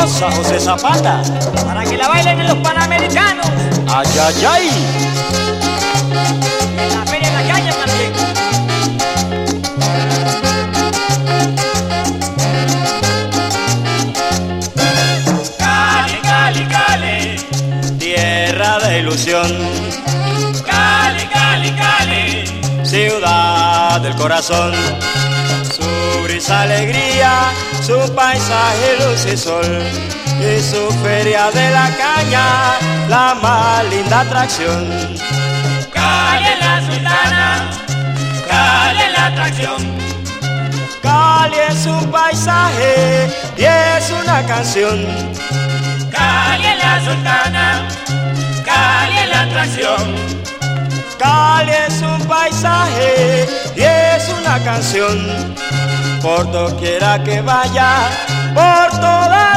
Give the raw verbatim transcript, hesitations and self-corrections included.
Rosa José Zapata, para que la bailen en los Panamericanos. Ay, ay, ay. Y en la Feria de la Caña también. Cali, Cali, Cali, tierra de ilusión. Cali, Cali, Cali, ciudad del corazón. Su brisa, alegría, su paisaje, luz y sol, y su feria de la caña, la más linda atracción. Cali es la sultana, Cali es la atracción. Cali es un paisaje y es una canción. Cali es la sultana, Cali es la atracción. Cali es un paisaje y es una canción. Por doquiera que vaya, por toda